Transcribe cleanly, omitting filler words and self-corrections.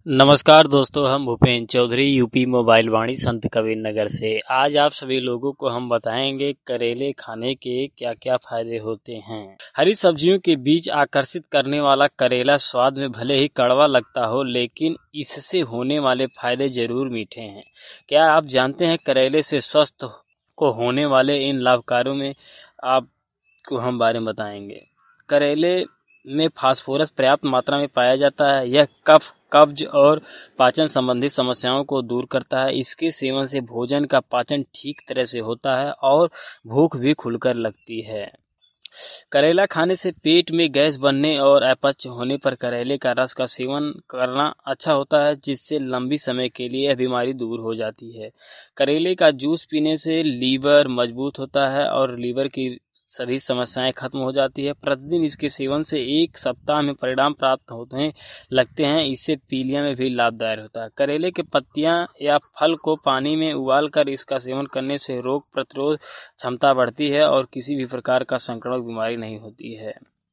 नमस्कार दोस्तों, हम भूपेंद्र चौधरी यूपी मोबाइल वाणी संत कबीर नगर से। आज आप सभी लोगों को हम बताएंगे करेले खाने के क्या क्या फायदे होते हैं। हरी सब्जियों के बीच आकर्षित करने वाला करेला स्वाद में भले ही कड़वा लगता हो, लेकिन इससे होने वाले फायदे जरूर मीठे हैं। क्या आप जानते हैं करेले से स्वस्थ को होने वाले इन लाभकारों में आपको हम बारे में बताएंगे। करेले में फास्फोरस पर्याप्त मात्रा में पाया जाता है। यह कफ, कब्ज और पाचन संबंधी समस्याओं को दूर करता है। इसके सेवन से भोजन का पाचन ठीक तरह से होता है और भूख भी खुलकर लगती है। करेला खाने से पेट में गैस बनने और अपच होने पर करेले का रस का सेवन करना अच्छा होता है, जिससे लंबी समय के लिए यह बीमारी दूर हो जाती है। करेले का जूस पीने से लीवर मजबूत होता है और लीवर की सभी समस्याएं खत्म हो जाती है। प्रतिदिन इसके सेवन से 1 सप्ताह में परिणाम प्राप्त होने लगते हैं। इससे पीलिया में भी लाभदायक होता है। करेले के पत्तियां या फल को पानी में उबालकर इसका सेवन करने से रोग प्रतिरोध क्षमता बढ़ती है और किसी भी प्रकार का संक्रामक बीमारी नहीं होती है।